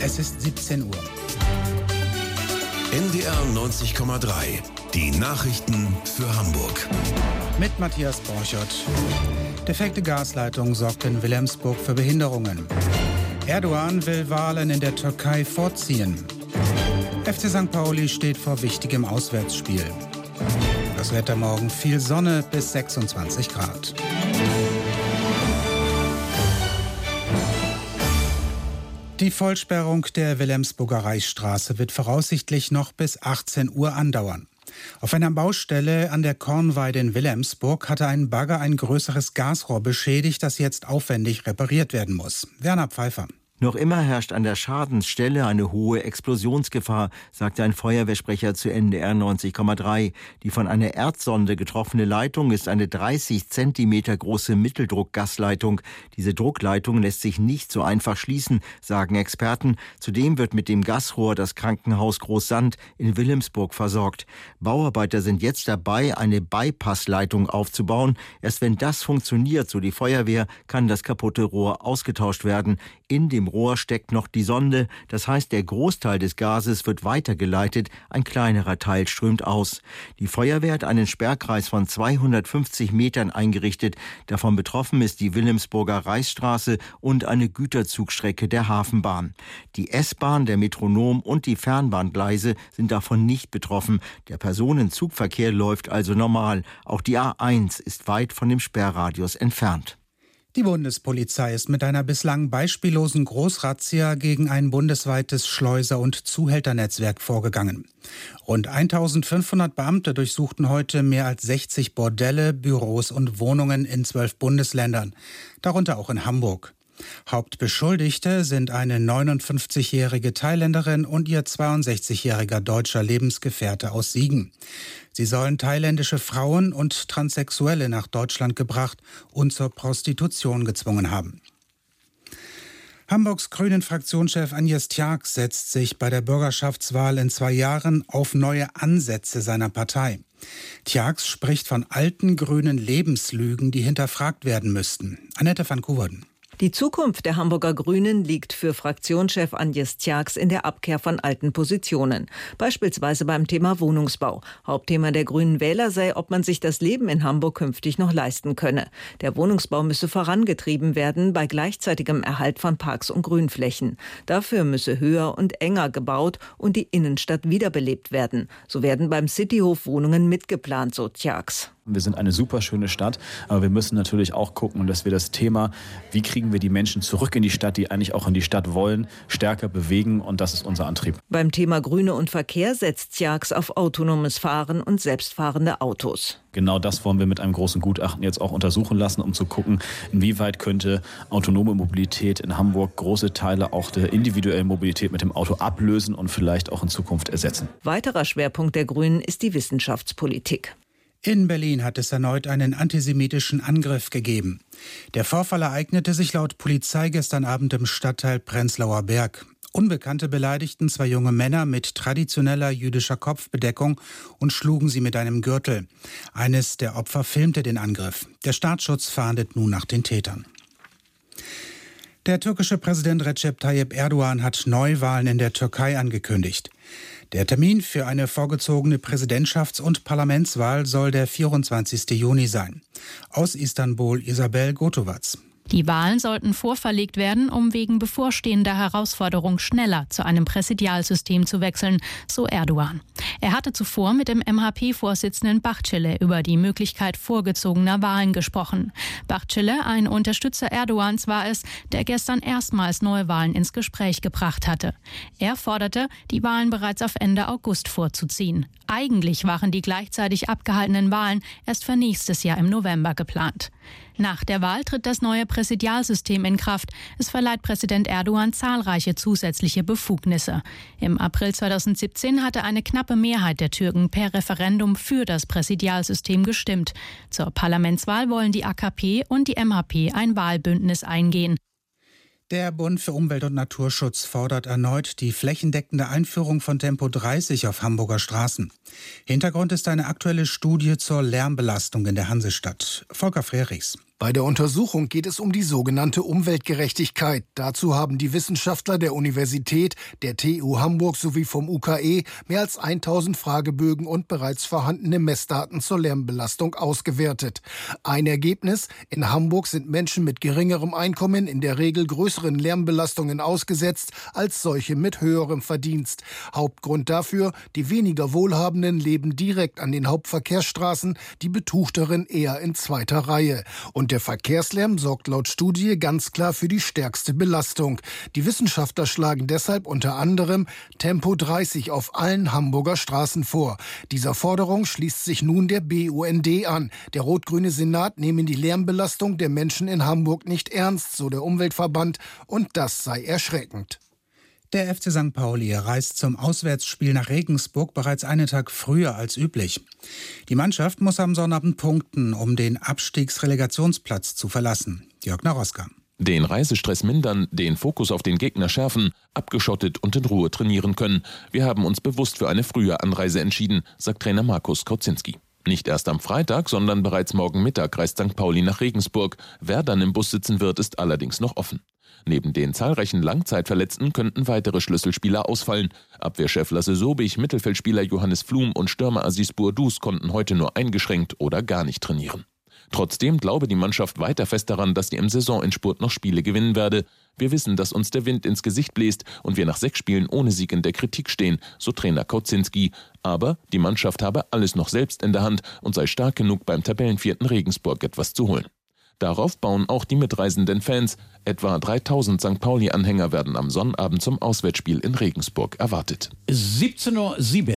Es ist 17 Uhr. NDR 90,3. Die Nachrichten für Hamburg. Mit Matthias Borchert. Defekte Gasleitung sorgt in Wilhelmsburg für Behinderungen. Erdogan will Wahlen in der Türkei vorziehen. FC St. Pauli steht vor wichtigem Auswärtsspiel. Das Wetter morgen: viel Sonne bis 26 Grad. Die Vollsperrung der Wilhelmsburger Reichsstraße wird voraussichtlich noch bis 18 Uhr andauern. Auf einer Baustelle an der Kornweide in Wilhelmsburg hatte ein Bagger ein größeres Gasrohr beschädigt, das jetzt aufwendig repariert werden muss. Werner Pfeiffer. Noch immer herrscht an der Schadensstelle eine hohe Explosionsgefahr, sagte ein Feuerwehrsprecher zu NDR 90,3. Die von einer Erdsonde getroffene Leitung ist eine 30 Zentimeter große Mitteldruckgasleitung. Diese Druckleitung lässt sich nicht so einfach schließen, sagen Experten. Zudem wird mit dem Gasrohr das Krankenhaus Großsand in Wilhelmsburg versorgt. Bauarbeiter sind jetzt dabei, eine Bypassleitung aufzubauen. Erst wenn das funktioniert, so die Feuerwehr, kann das kaputte Rohr ausgetauscht werden. In dem Rohr steckt noch die Sonde, das heißt, der Großteil des Gases wird weitergeleitet, ein kleinerer Teil strömt aus. Die Feuerwehr hat einen Sperrkreis von 250 Metern eingerichtet. Davon betroffen ist die Wilhelmsburger Reichsstraße und eine Güterzugstrecke der Hafenbahn. Die S-Bahn, der Metronom und die Fernbahngleise sind davon nicht betroffen. Der Personenzugverkehr läuft also normal. Auch die A1 ist weit von dem Sperrradius entfernt. Die Bundespolizei ist mit einer bislang beispiellosen Großrazzia gegen ein bundesweites Schleuser- und Zuhälternetzwerk vorgegangen. Rund 1500 Beamte durchsuchten heute mehr als 60 Bordelle, Büros und Wohnungen in 12 Bundesländern, darunter auch in Hamburg. Hauptbeschuldigte sind eine 59-jährige Thailänderin und ihr 62-jähriger deutscher Lebensgefährte aus Siegen. Sie sollen thailändische Frauen und Transsexuelle nach Deutschland gebracht und zur Prostitution gezwungen haben. Hamburgs Grünen-Fraktionschef Agnes Tjax setzt sich bei der Bürgerschaftswahl in 2 Jahren auf neue Ansätze seiner Partei. Tjax spricht von alten grünen Lebenslügen, die hinterfragt werden müssten. Annette van Koeverden. Die Zukunft der Hamburger Grünen liegt für Fraktionschef Agnes Tjax in der Abkehr von alten Positionen. Beispielsweise beim Thema Wohnungsbau. Hauptthema der Grünen Wähler sei, ob man sich das Leben in Hamburg künftig noch leisten könne. Der Wohnungsbau müsse vorangetrieben werden bei gleichzeitigem Erhalt von Parks und Grünflächen. Dafür müsse höher und enger gebaut und die Innenstadt wiederbelebt werden. So werden beim Cityhof Wohnungen mitgeplant, so Tjax. Wir sind eine super schöne Stadt, aber wir müssen natürlich auch gucken, dass wir das Thema, wie kriegen wir die Menschen zurück in die Stadt, die eigentlich auch in die Stadt wollen, stärker bewegen, und das ist unser Antrieb. Beim Thema Grüne und Verkehr setzt Tjax auf autonomes Fahren und selbstfahrende Autos. Genau das wollen wir mit einem großen Gutachten jetzt auch untersuchen lassen, um zu gucken, inwieweit könnte autonome Mobilität in Hamburg große Teile auch der individuellen Mobilität mit dem Auto ablösen und vielleicht auch in Zukunft ersetzen. Weiterer Schwerpunkt der Grünen ist die Wissenschaftspolitik. In Berlin hat es erneut einen antisemitischen Angriff gegeben. Der Vorfall ereignete sich laut Polizei gestern Abend im Stadtteil Prenzlauer Berg. Unbekannte beleidigten 2 junge Männer mit traditioneller jüdischer Kopfbedeckung und schlugen sie mit einem Gürtel. Eines der Opfer filmte den Angriff. Der Staatsschutz fahndet nun nach den Tätern. Der türkische Präsident Recep Tayyip Erdogan hat Neuwahlen in der Türkei angekündigt. Der Termin für eine vorgezogene Präsidentschafts- und Parlamentswahl soll der 24. Juni sein. Aus Istanbul Isabel Gotovac. Die Wahlen sollten vorverlegt werden, um wegen bevorstehender Herausforderung schneller zu einem Präsidialsystem zu wechseln, so Erdogan. Er hatte zuvor mit dem MHP-Vorsitzenden Bahçeli über die Möglichkeit vorgezogener Wahlen gesprochen. Bahçeli, ein Unterstützer Erdogans, war es, der gestern erstmals Neuwahlen ins Gespräch gebracht hatte. Er forderte, die Wahlen bereits auf Ende August vorzuziehen. Eigentlich waren die gleichzeitig abgehaltenen Wahlen erst für nächstes Jahr im November geplant. Nach der Wahl tritt das neue Präsidialsystem in Kraft. Es verleiht Präsident Erdogan zahlreiche zusätzliche Befugnisse. Im April 2017 hatte eine knappe Mehrheit der Türken per Referendum für das Präsidialsystem gestimmt. Zur Parlamentswahl wollen die AKP und die MHP ein Wahlbündnis eingehen. Der Bund für Umwelt und Naturschutz fordert erneut die flächendeckende Einführung von Tempo 30 auf Hamburger Straßen. Hintergrund ist eine aktuelle Studie zur Lärmbelastung in der Hansestadt. Volker Frerichs. Bei der Untersuchung geht es um die sogenannte Umweltgerechtigkeit. Dazu haben die Wissenschaftler der Universität, der TU Hamburg sowie vom UKE mehr als 1000 Fragebögen und bereits vorhandene Messdaten zur Lärmbelastung ausgewertet. Ein Ergebnis: In Hamburg sind Menschen mit geringerem Einkommen in der Regel größeren Lärmbelastungen ausgesetzt als solche mit höherem Verdienst. Hauptgrund dafür: die weniger Wohlhabenden leben direkt an den Hauptverkehrsstraßen, die Betuchteren eher in zweiter Reihe. Und der Verkehrslärm sorgt laut Studie ganz klar für die stärkste Belastung. Die Wissenschaftler schlagen deshalb unter anderem Tempo 30 auf allen Hamburger Straßen vor. Dieser Forderung schließt sich nun der BUND an. Der rot-grüne Senat nehme die Lärmbelastung der Menschen in Hamburg nicht ernst, so der Umweltverband, und das sei erschreckend. Der FC St. Pauli reist zum Auswärtsspiel nach Regensburg bereits einen Tag früher als üblich. Die Mannschaft muss am Sonnabend punkten, um den Abstiegsrelegationsplatz zu verlassen. Jörg Naroska. Den Reisestress mindern, den Fokus auf den Gegner schärfen, abgeschottet und in Ruhe trainieren können. Wir haben uns bewusst für eine frühe Anreise entschieden, sagt Trainer Markus Kauzinski. Nicht erst am Freitag, sondern bereits morgen Mittag reist St. Pauli nach Regensburg. Wer dann im Bus sitzen wird, ist allerdings noch offen. Neben den zahlreichen Langzeitverletzten könnten weitere Schlüsselspieler ausfallen. Abwehrchef Lasse Sobich, Mittelfeldspieler Johannes Flum und Stürmer Aziz Bourdous konnten heute nur eingeschränkt oder gar nicht trainieren. Trotzdem glaube die Mannschaft weiter fest daran, dass sie im Saisonendspurt noch Spiele gewinnen werde. Wir wissen, dass uns der Wind ins Gesicht bläst und wir nach 6 Spielen ohne Sieg in der Kritik stehen, so Trainer Kauzinski. Aber die Mannschaft habe alles noch selbst in der Hand und sei stark genug, beim Tabellenvierten Regensburg etwas zu holen. Darauf bauen auch die mitreisenden Fans. Etwa 3000 St. Pauli-Anhänger werden am Sonnabend zum Auswärtsspiel in Regensburg erwartet. 17:07 Uhr.